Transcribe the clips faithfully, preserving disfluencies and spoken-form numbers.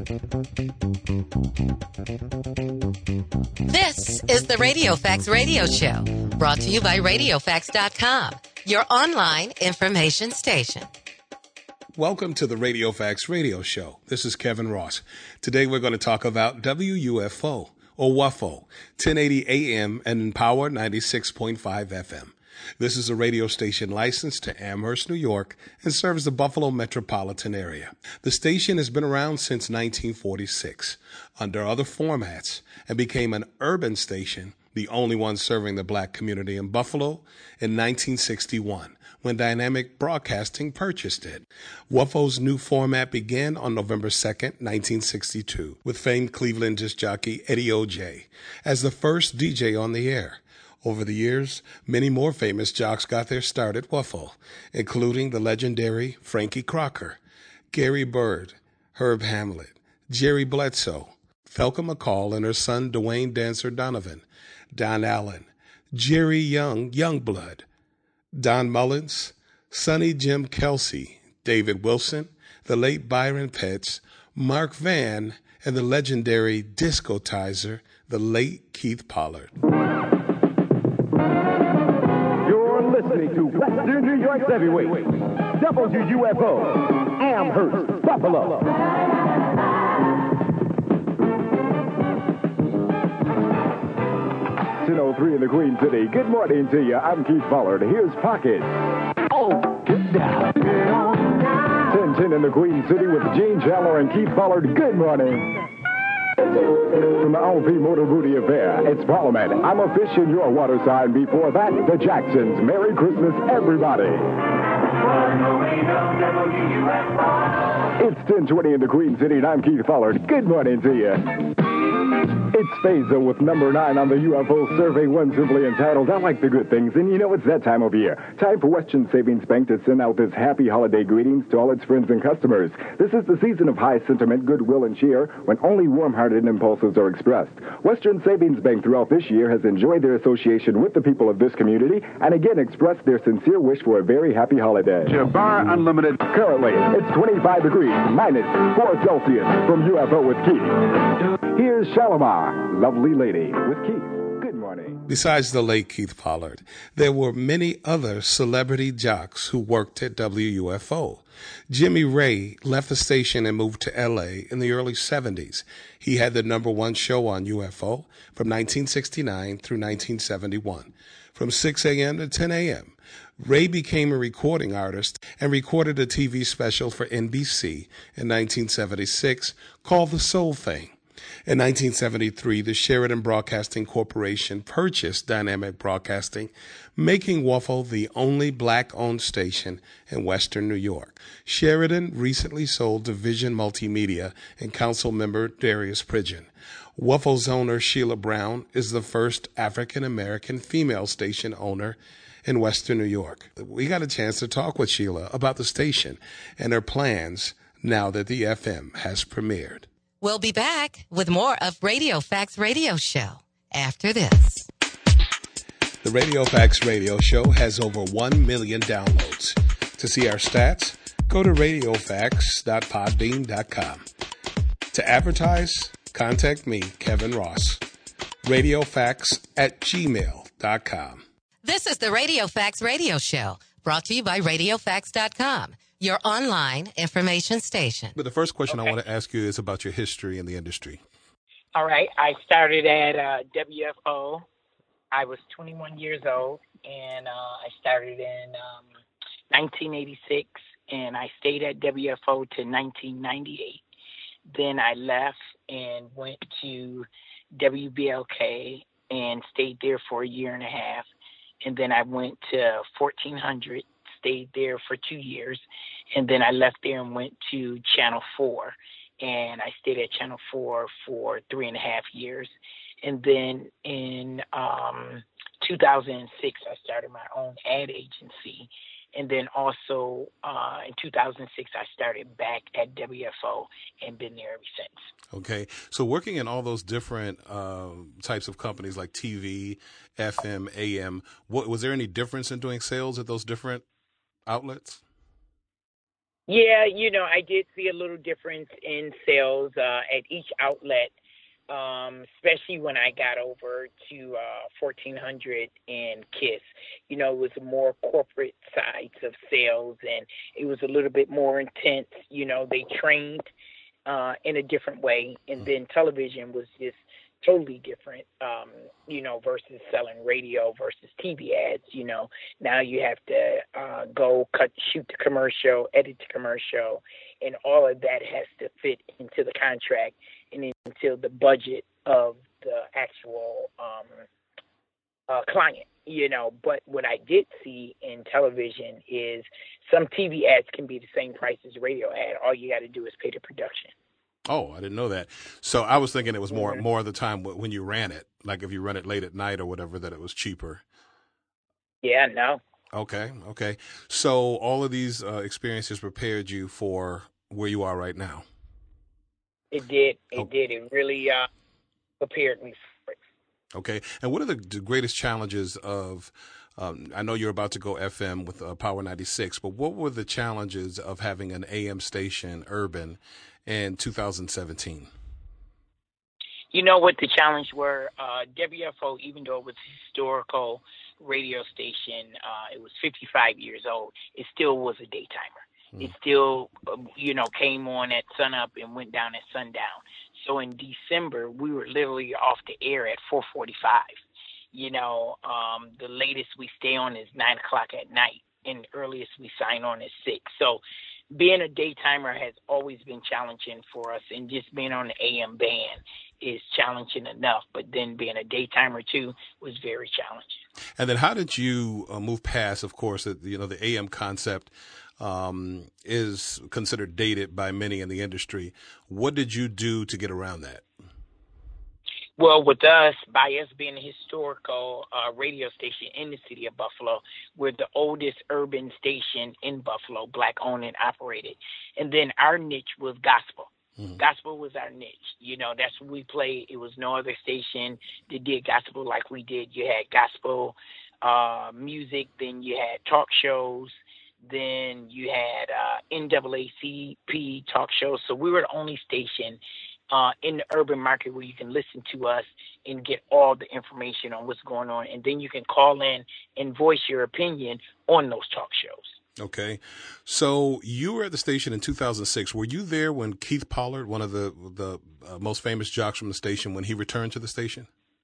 This is the Radio Facts Radio Show, brought to you by radio facts dot com, your online information station. Welcome to the Radio Facts Radio Show. This is Kevin Ross. Today we're going to talk about W U F O, or W U F O, ten eighty A M and Power ninety-six point five F M. This is a radio station licensed to Amherst, New York, and serves the Buffalo metropolitan area. The station has been around since nineteen forty-six, under other formats, and became an urban station, the only one serving the black community in Buffalo, in nineteen sixty-one, when Dynamic Broadcasting purchased it. W U F O's new format began on November second, nineteen sixty-two, with famed Cleveland disc jockey Eddie O J as the first D J on the air. Over the years, many more famous jocks got their start at W U F O, including the legendary Frankie Crocker, Gary Bird, Herb Hamlet, Jerry Bledsoe, Thelka McCall and her son Dwayne Dancer Donovan, Don Allen, Jerry Young Youngblood, Don Mullins, Sonny Jim Kelsey, David Wilson, the late Byron Petts, Mark Van, and the legendary discotizer, the late Keith Pollard. Listening to Western New York's heavyweight, W U F O, Amherst, Buffalo. ten oh three in the Queen City. Good morning to you. I'm Keith Pollard. Here's Pocket. Oh, get down. ten ten in the Queen City with Gene Chandler and Keith Pollard. Good morning. From the O P Motor Booty Affair, it's Parliament. I'm a fish in your water sign. Before that, the Jacksons. Merry Christmas, everybody. It's ten twenty in the Queen City, and I'm Keith Pollard. Good morning to you. It's Faisal with number nine on the U F O survey, one simply entitled, I Like the Good Things. And you know, it's that time of year. Time for Western Savings Bank to send out its happy holiday greetings to all its friends and customers. This is the season of high sentiment, goodwill, and cheer, when only warm-hearted impulses are expressed. Western Savings Bank throughout this year has enjoyed their association with the people of this community, and again expressed their sincere wish for a very happy holiday. Jabbar Unlimited. Currently, it's twenty-five degrees, minus four Celsius from U F O with Keith. Here's Shalimar, Lovely Lady, with Keith. Good morning. Besides the late Keith Pollard, there were many other celebrity jocks who worked at W U F O. Jimmy Ray left the station and moved to L A in the early seventies. He had the number one show on U F O from nineteen sixty-nine through nineteen seventy-one, from six a.m. to ten a.m. Ray became a recording artist and recorded a T V special for N B C in nineteen seventy-six called The Soul Thing. In nineteen seventy-three, the Sheridan Broadcasting Corporation purchased Dynamic Broadcasting, making W U F O the only black-owned station in Western New York. Sheridan recently sold to Vision Multimedia and council member Darius Pridgeon. W U F O's owner, Sheila Brown, is the first African-American female station owner in Western New York. We got a chance to talk with Sheila about the station and her plans now that the F M has premiered. We'll be back with more of Radio Facts Radio Show after this. The Radio Facts Radio Show has over one million downloads. To see our stats, go to radio facts dot podbean dot com. To advertise, contact me, Kevin Ross. radiofacts at gmail dot com. This is the Radio Facts Radio Show, brought to you by radio facts dot com, your online information station. But the first question Okay. I want to ask you is about your history in the industry. All right. I started at uh, W F O. I was twenty-one years old, and uh, I started in um, nineteen eighty-six, and I stayed at W F O to nineteen ninety-eight. Then I left and went to W B L K and stayed there for a year and a half. And then I went to fourteen hundred, stayed there for two years. And then I left there and went to Channel four. And I stayed at Channel four for three and a half years. And then in um, two thousand six, I started my own ad agency. And then also uh, in two thousand six, I started back at W F O and been there ever since. Okay. So working in all those different uh, types of companies like T V, F M, A M, what, was there any difference in doing sales at those different outlets? Yeah, you know, I did see a little difference in sales uh, at each outlet, um, especially when I got over to uh, fourteen hundred and KISS. You know, it was a more corporate sides of sales, and it was a little bit more intense. You know, they trained uh, in a different way, and then television was just totally different, um, you know, versus selling radio versus T V ads. You know, now you have to uh, go cut, shoot the commercial, edit the commercial, and all of that has to fit into the contract and into the budget of the actual um, uh, client. You know, but what I did see in television is some T V ads can be the same price as a radio ad. All you got to do is pay the production. Oh, I didn't know that. So I was thinking it was more more of the time when you ran it, like if you run it late at night or whatever, that it was cheaper. Yeah, no. Okay, okay. So all of these uh, experiences prepared you for where you are right now. It did. It oh. did. It really uh, prepared me for it. Okay. And what are the, the greatest challenges of, um, I know you're about to go F M with uh, Power ninety-six, but what were the challenges of having an A M station, urban, in two thousand seventeen? You know what the challenge were? Uh, W F O, even though it was a historical radio station, uh, it was fifty-five years old, it still was a daytimer. Mm. It still, you know, came on at sunup and went down at sundown. So in December, we were literally off the air at four forty-five. You know, um, the latest we stay on is nine o'clock at night, and the earliest we sign on is six. So being a daytimer has always been challenging for us, and just being on the A M band is challenging enough. But then being a daytimer too was very challenging. And then how did you uh, move past, of course, the, you know, the A M concept um, is considered dated by many in the industry. What did you do to get around that? Well, with us, by us being a historical uh, radio station in the city of Buffalo, we're the oldest urban station in Buffalo, black-owned and operated. And then our niche was gospel. Mm-hmm. Gospel was our niche. You know, that's what we played. It was no other station that did gospel like we did. You had gospel uh, music, then you had talk shows, then you had uh, N double A C P talk shows. So we were the only station Uh, in the urban market where you can listen to us and get all the information on what's going on. And then you can call in and voice your opinion on those talk shows. Okay. So you were at the station in two thousand six. Were you there when Keith Pollard, one of the, the uh, most famous jocks from the station, when he returned to the station?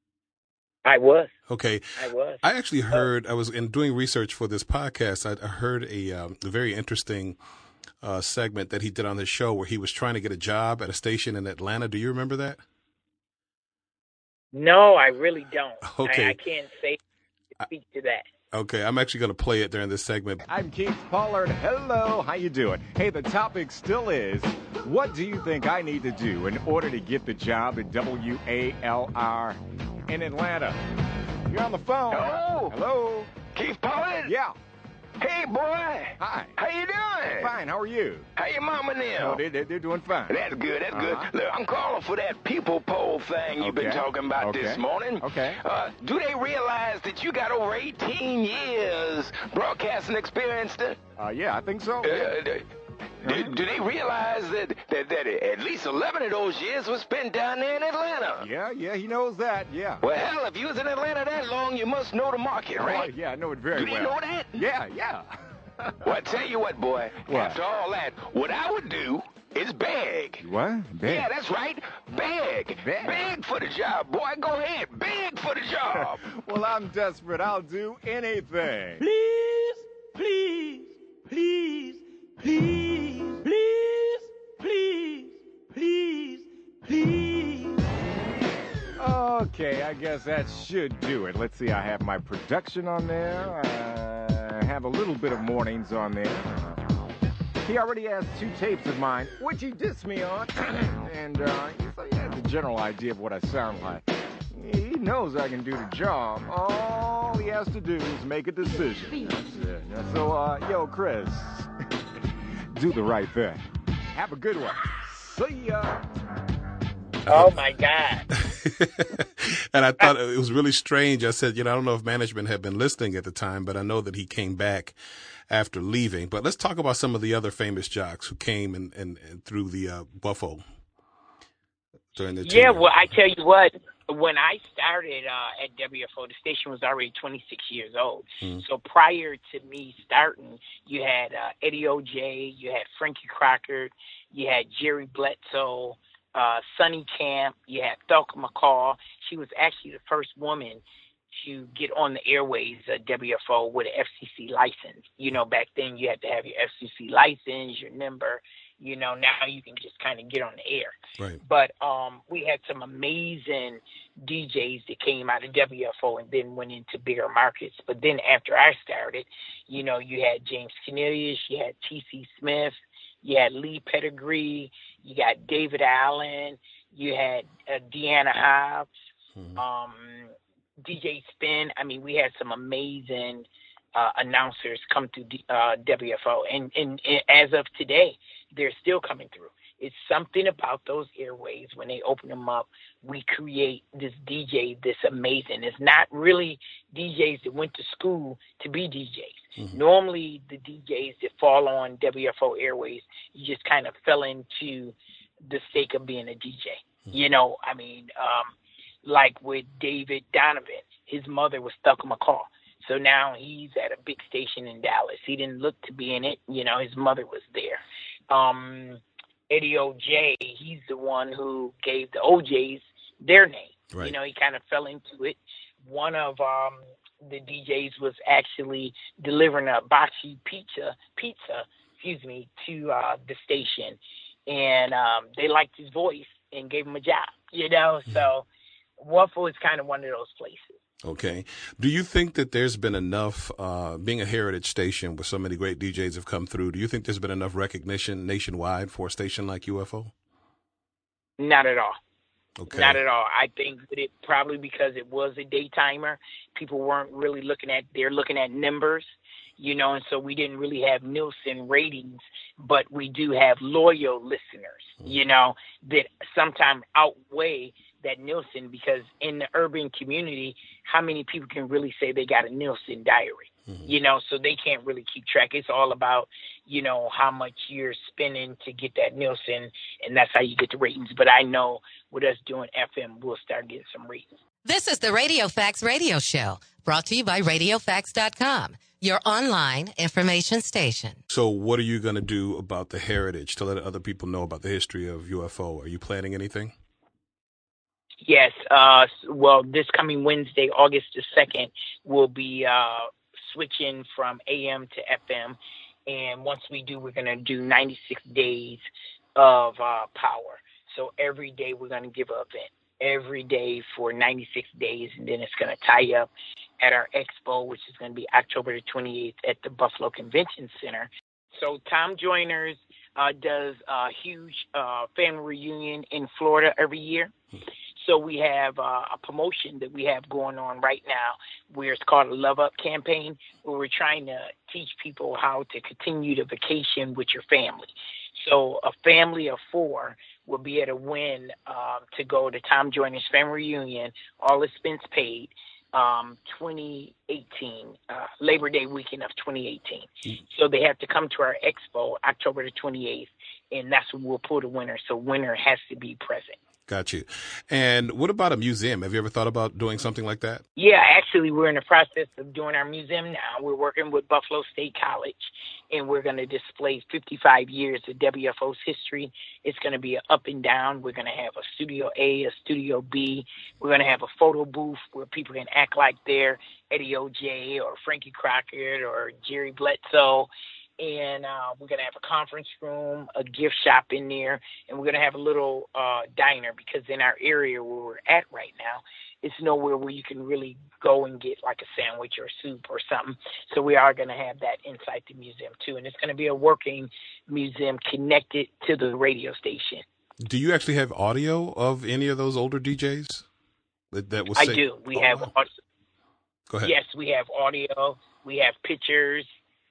I was. Okay. I was. I actually heard, I was in doing research for this podcast, I, I heard a, um, a very interesting Uh, segment that he did on his show where he was trying to get a job at a station in Atlanta. Do you remember that? No, I really don't. Okay. I, I can't say speak to that. Okay, I'm actually going to play it during this segment. I'm Keith Pollard. Hello, how you doing? Hey, the topic still is, what do you think I need to do in order to get the job at W A L R in Atlanta? You're on the phone. Hello. Hello. Keith Pollard? Yeah. Hey, boy. Hi. How you doing? Fine, how are you? How your mama and them? Oh, they, they, they're doing fine. That's good, that's Uh-huh. good. Look, I'm calling for that people poll thing you've Okay. been talking about Okay. this morning. Okay. Uh, do they realize that you got over eighteen years broadcasting experience? To, Uh, yeah, I think so. uh, do, do, do they realize that, that, that at least eleven of those years was spent down there in Atlanta? Yeah, yeah, he knows that, yeah. Well, hell, if you was in Atlanta that long, you must know the market, Oh, right? yeah, I know it very Do they well. know that? Yeah, yeah. Well, I tell you what, boy. What? After all that, what I would do is beg. What? Beg? Yeah, that's right. Beg. Beg. Beg for the job, boy. Go ahead. Beg for the job. Well, I'm desperate. I'll do anything. Please, please, please, please, please, please, please, please. Okay, I guess that should do it. Let's see, I have my production on there. I have a little bit of mornings on there. He already has two tapes of mine, which he dissed me on. and uh, so he has a general idea of what I sound like. He knows I can do the job. All he has to do is make a decision. That's it. So, uh, yo, Chris, do the right thing. Have a good one. See ya. Oh, my God. And I thought it was really strange. I said, you know, I don't know if management had been listening at the time, but I know that he came back after leaving. But let's talk about some of the other famous jocks who came and, and, and through the uh, Buffalo during the Yeah, tenure. well, I tell you what, when I started uh, at W F O, the station was already twenty-six years old. Mm. So prior to me starting, you had uh, Eddie O J, you had Frankie Crocker, you had Jerry Bledsoe, uh, Sonny Camp, you had Thelka McCall. She was actually the first woman to get on the airways at W F O with an F C C license. You know, back then you had to have your F C C license, your number. You know, now you can just kind of get on the air. Right. But um, we had some amazing D Js that came out of W F O and then went into bigger markets. But then after I started, you know, you had James Cornelius, you had T C Smith, you had Lee Pettigrew, you got David Allen, you had uh, Deanna Hobbs, mm-hmm. um, D J Spin. I mean, we had some amazing uh, announcers come through uh, W F O. And, and, and as of today, they're still coming through. It's something about those airways when they open them up. We create this D J that's amazing. It's not really D Js that went to school to be D Js. Mm-hmm. Normally, the D Js that fall on W F O airways, you just kind of fell into the stake of being a D J. Mm-hmm. You know, I mean, um, like with David Donovan, his mother was Thelka McCall. So now he's at a big station in Dallas. He didn't look to be in it. You know, his mother was there. Um, Eddie O J, he's the one who gave the O Js their name. Right. You know, he kind of fell into it. One of um, the D Js was actually delivering a Bocce pizza, pizza, excuse me, to uh, the station. And um, they liked his voice and gave him a job, you know. Mm-hmm. So Waffle is kind of one of those places. Okay. Do you think that there's been enough, uh, being a heritage station where so many great D Js have come through, do you think there's been enough recognition nationwide for a station like U F O? Not at all. Okay. Not at all. I think that it probably because it was a daytimer, people weren't really looking at, they're looking at numbers, you know, and so we didn't really have Nielsen ratings, but we do have loyal listeners, mm-hmm. you know, that sometimes outweigh that Nielsen, because in the urban community, how many people can really say they got a Nielsen diary? Mm-hmm. You know, so they can't really keep track. It's all about, you know, how much you're spending to get that Nielsen, and that's how you get the ratings. But I know with us doing F M, we'll start getting some ratings. This is the Radio Facts Radio Show, brought to you by radio facts dot com, your online information station. So what are you going to do about the heritage to let other people know about the history of U F O? Are you planning anything? Yes. Uh, well, this coming Wednesday, August the second, we'll be uh, switching from A M to F M. And once we do, we're going to do ninety-six days of uh, power. So every day we're going to give an event. Every day for ninety-six days. And then it's going to tie up at our expo, which is going to be October the twenty-eighth at the Buffalo Convention Center. So Tom Joyner's uh, does a huge uh, family reunion in Florida every year. So we have uh, a promotion that we have going on right now where it's called a Love Up campaign, where we're trying to teach people how to continue to vacation with your family. So a family of four will be able to win uh, to go to Tom Joyner's family reunion, all expense paid, um, twenty eighteen, uh, Labor Day weekend of twenty eighteen. Mm-hmm. So they have to come to our expo October the twenty-eighth, and that's when we'll pull the winner. So winner has to be present. Got you. And what about a museum? Have you ever thought about doing something like that? Yeah, actually, we're in the process of doing our museum now. We're working with Buffalo State College, and we're going to display fifty-five years of W F O's history. It's going to be an up and down. We're going to have a Studio A, a Studio B. We're going to have a photo booth where people can act like they're Eddie O J or Frankie Crockett or Jerry Bledsoe. And uh, we're going to have a conference room, a gift shop in there, and we're going to have a little uh, diner, because in our area where we're at right now, it's nowhere where you can really go and get like a sandwich or soup or something. So we are going to have that inside the museum too. And it's going to be a working museum connected to the radio station. Do you actually have audio of any of those older D Js? That, that was I say- do. We oh, have wow. audio. Go ahead. Yes, we have audio. We have pictures.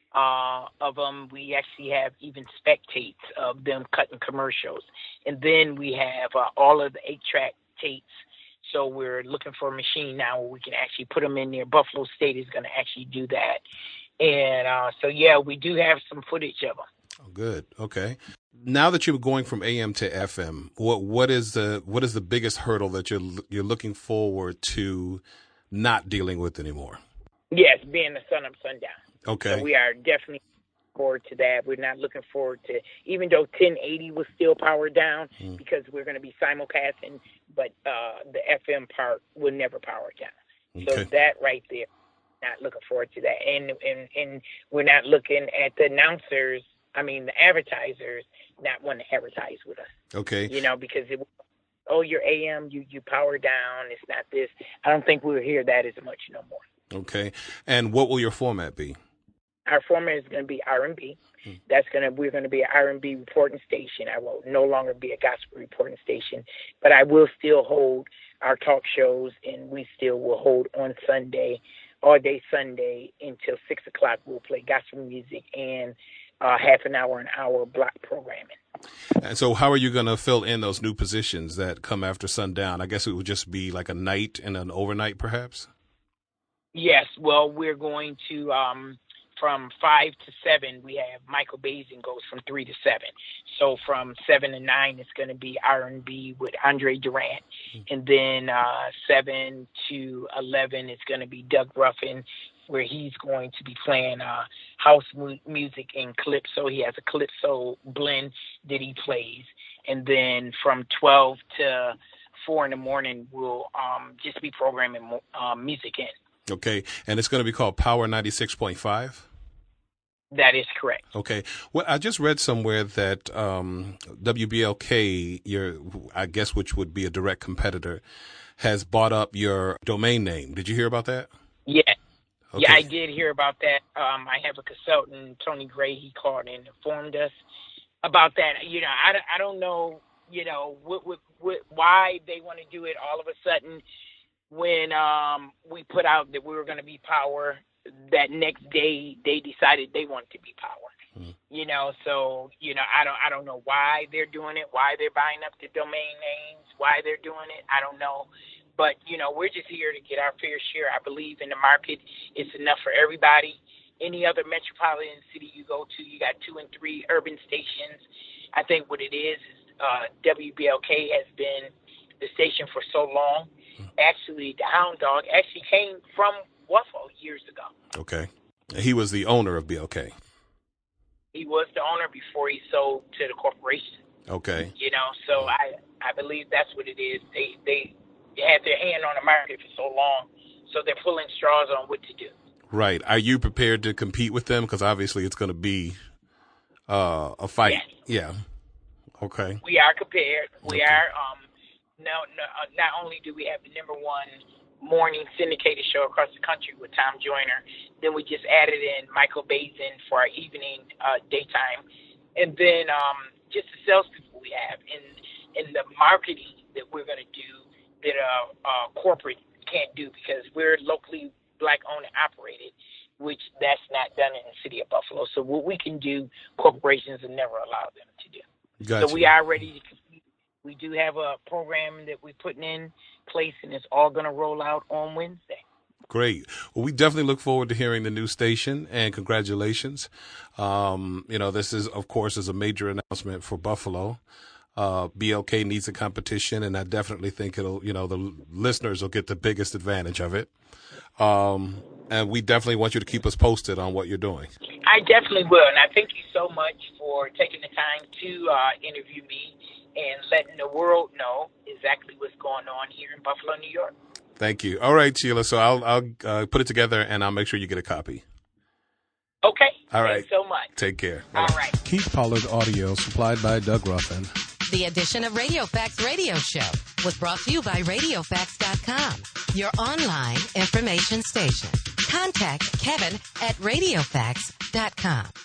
Uh, of them. We actually have even spectates of them cutting commercials. And then we have uh, all of the eight-track tapes. So we're looking for a machine now where we can actually put them in there. Buffalo State is going to actually do that. And uh, so, yeah, we do have some footage of them. Oh, good. Okay. Now that you're going from A M to F M, what what is the what is the biggest hurdle that you're you're looking forward to not dealing with anymore? Yes, being the sun up, sundown. Okay. So we are definitely looking forward to that. We're not looking forward to, even though ten eighty was still powered down, mm. because we're going to be simulcasting, but uh, the F M part will never power down. Okay. So that right there, not looking forward to that. And, and, and we're not looking at the announcers, I mean, the advertisers not wanting to advertise with us. Okay. You know, because it, oh, you're A M, you, you power down, it's not this. I don't think we'll hear that as much no more. Okay. And what will your format be? Our format is going to be R and B. Hmm. That's going to, we're going to be an R and B reporting station. I will no longer be a gospel reporting station, but I will still hold our talk shows, and we still will hold on Sunday, all day Sunday until six o'clock. We'll play gospel music and uh, half an hour, an hour block programming. And so how are you going to fill in those new positions that come after sundown? I guess it would just be like a night and an overnight, perhaps? Yes. Well, we're going to, um, from five to seven, we have Michael Bazin goes from three to seven. So from seven to nine, it's going to be R and B with Andre Durant. Mm-hmm. And then uh, seven to eleven, it's going to be Doug Ruffin, where he's going to be playing uh, house mu- music and calypso. He has a calypso blend that he plays. And then from twelve to four in the morning, we'll um, just be programming um, music in. Okay. And it's going to be called Power ninety-six point five? That is correct. Okay. Well, I just read somewhere that um, W B L K, your, I guess which would be a direct competitor, has bought up your domain name. Did you hear about that? Yeah. Okay. Yeah, I did hear about that. Um, I have a consultant, Tony Gray. He called and informed us about that. You know, I, I don't know, you know, what, what, what, why they want to do it all of a sudden when um, we put out that we were going to be Power. That next day they decided they wanted to be Power. Mm. You know, so, you know, I don't I don't know why they're doing it, why they're buying up the domain names, why they're doing it. I don't know. But, you know, we're just here to get our fair share. I believe in the market. It's enough for everybody. Any other metropolitan city you go to, you got two and three urban stations. I think what it is is uh, W B L K has been the station for so long. Mm. Actually, the Hound Dog actually came from Waffle years ago. Okay. He was the owner of B L K. He was the owner before he sold to the corporation. Okay. You know, so I I believe that's what it is. They they had their hand on the market for so long, so they're pulling straws on what to do. Right. Are you prepared to compete with them? Because obviously it's going to be uh, a fight. Yes. Yeah. Okay. We are prepared. We okay. are. Um. No, no. Uh, not only do we have the number one morning syndicated show across the country with Tom Joyner, then we just added in Michael Bazin for our evening uh, daytime, and then um, just the salespeople we have and and the marketing that we're going to do that uh, uh, corporate can't do because we're locally black owned and operated, which that's not done in the city of Buffalo. So what we can do, corporations will never allow them to do. Gotcha. So we are ready to compete. We do have a program that we're putting in place, and it's all going to roll out on Wednesday. Great. Well, we definitely look forward to hearing the new station, and congratulations. Um, you know, this is, of course, is a major announcement for Buffalo. Uh, B L K needs a competition, and I definitely think it'll, you know, the listeners will get the biggest advantage of it. Um, and we definitely want you to keep us posted on what you're doing. I definitely will, and I thank you so much for taking the time to uh, interview me and letting the world know exactly what's going on here in Buffalo, New York. Thank you. All right, Sheila. So I'll I'll uh, put it together, and I'll make sure you get a copy. Okay. All right. Thanks so much. Take care. All, All right. right. Keith Pollard Audio, supplied by Doug Ruffin. The edition of Radio Facts Radio Show was brought to you by radio facts dot com, your online information station. Contact Kevin at radio facts dot com.